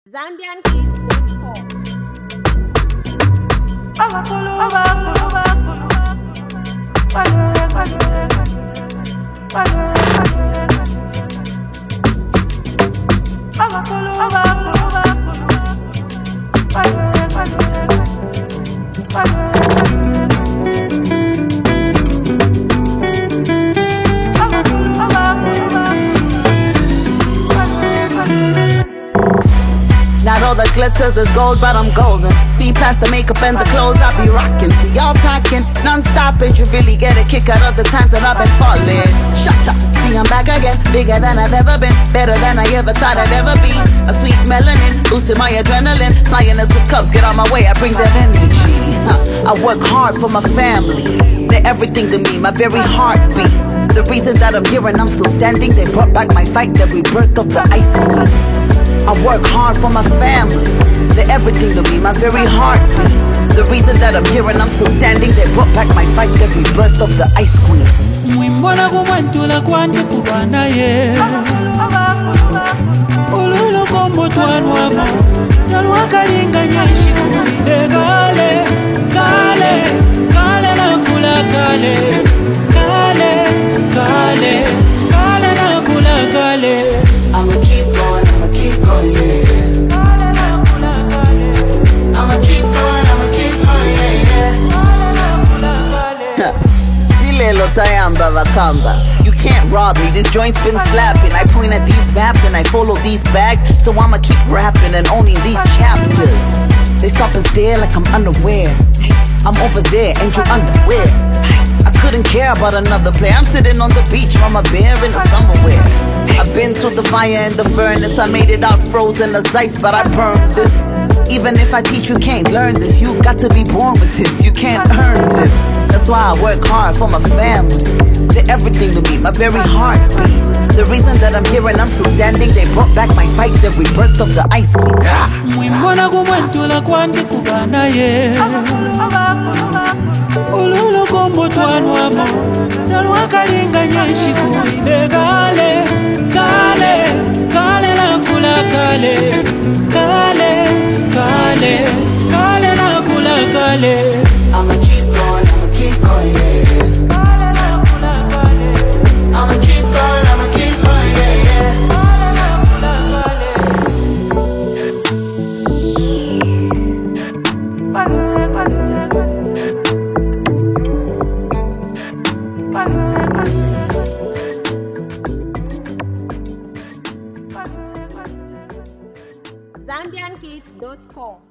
Not all that glitters is gold, but I'm golden. See past the makeup and the clothes I be rocking. See y'all talking non-stop, and you really get a kick out of the times that I've been falling. Shut up, see I'm back again, bigger than I've ever been, better than I ever thought I'd ever be. A sweet melanin, boosting my adrenaline. Lioness with cups, get on my way, I bring that energy. I work hard for my family, they're everything to me, my very heartbeat. The reason that I'm here and I'm still standing, they brought back my fight, the rebirth of the Ice Queen. I work hard for my family, they're everything to me, my very heartbeat. The reason that I'm here and I'm still standing, they brought back my fight, the rebirth of the Ice Queen. Mwimbona kumwantula kwantu kubana ye Ululu kombo tuanwamo Nalwa kalinga nyashiku ide kale Kale, kale na kula kale Kale, kale, kale na kula kale I'ma keep going, I'ma keep going, yeah. I'ma keep going, yeah. Silelo tayamba vakamba. You can't rob me, this joint's been slapping. I point at these maps and I follow these bags, so I'ma keep rapping and owning these chapters. They stop and stare like I'm unaware. I'm over there and you underwear. I couldn't care about another player. I'm sitting on the beach from a bear in the summer wear. I've been through the fire and the furnace. I made it out frozen as ice, but I burned this. Even if I teach, you can't learn this. You got to be born with this, you can't earn this. That's why I work hard for my family. They're everything to me, my very heartbeat. The reason that I'm here and I'm still standing, they brought back my fight, the rebirth of the Ice Queen. Mwimbona kumwantula kwantu kubana ye Ululu kombo tuanwamo Nalwa kalinga nyashiku ide kale Kale, kale na kula kale Kale, kale, kale na kula kale I'ma keep going, yeah. I'ma keep going, yeah, yeah. ZambianKids.com